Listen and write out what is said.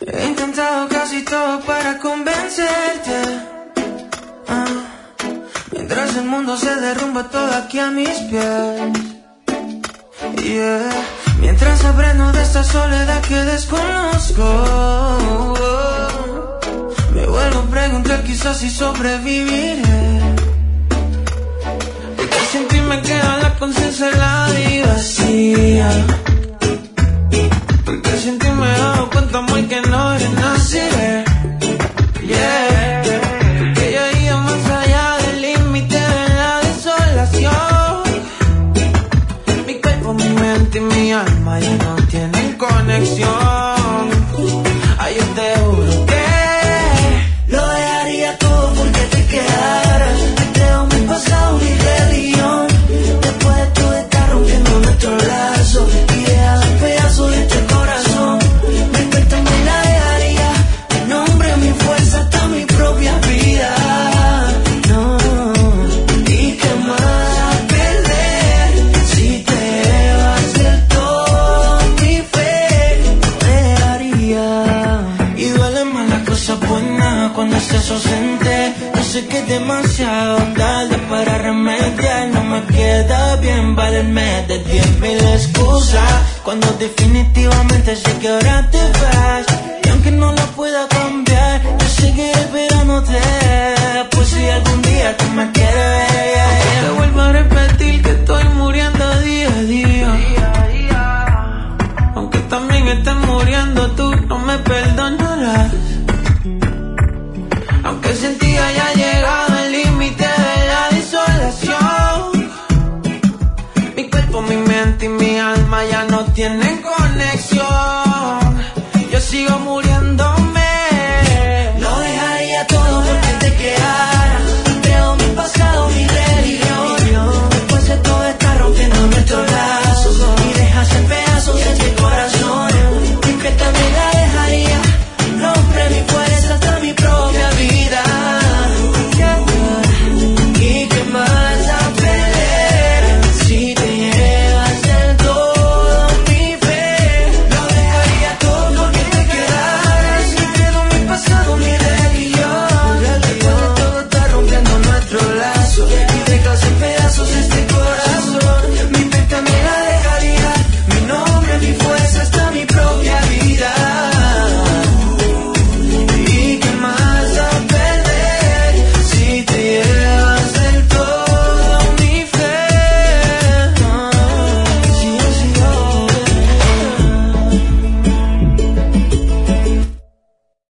He intentado casi todo para convencerte, mientras el mundo se derrumba todo aquí a mis pies. Yeah. Mientras aprendo de esta soledad que desconozco, me vuelvo a preguntar quizás si sobreviviré, porque sin ti me queda la conciencia helada y vacía, porque sin ti me he dado cuenta muy que no renaciré. Yeah. Porque ya he ido más allá del límite de la desolación. Mi cuerpo, mi mente y mi alma ya no tienen conexión. Ay, yo te juro que lo dejaría todo porque te quedaras. Te creo mi pasado, mi religión. Después de todo estar rompiendo nuestro lazo y dejar un pedazo de este corazón. Mi cuenta me la dejaría, mi nombre, mi fuerza, hasta mi propia vida. No, y qué más perder si te vas del todo, mi fe lo dejaría. Y duele más la cosa buena cuando estás ausente. Yo sé que es demasiado tarde para remediar. No me queda bien valerme de 10.000 excusas cuando definitivamente sé que ahora te vas. Y aunque no la pueda cambiar, yo seguiré esperándote. Pues si algún día tú me quieres ver, te vuelvo a repetir que estoy muriendo día a día. Aunque también estés muriendo tú, no me perdonarás. Aunque sin ti haya llegado el límite de la desolación. Mi cuerpo, mi mente y mi alma ya no tienen corazón.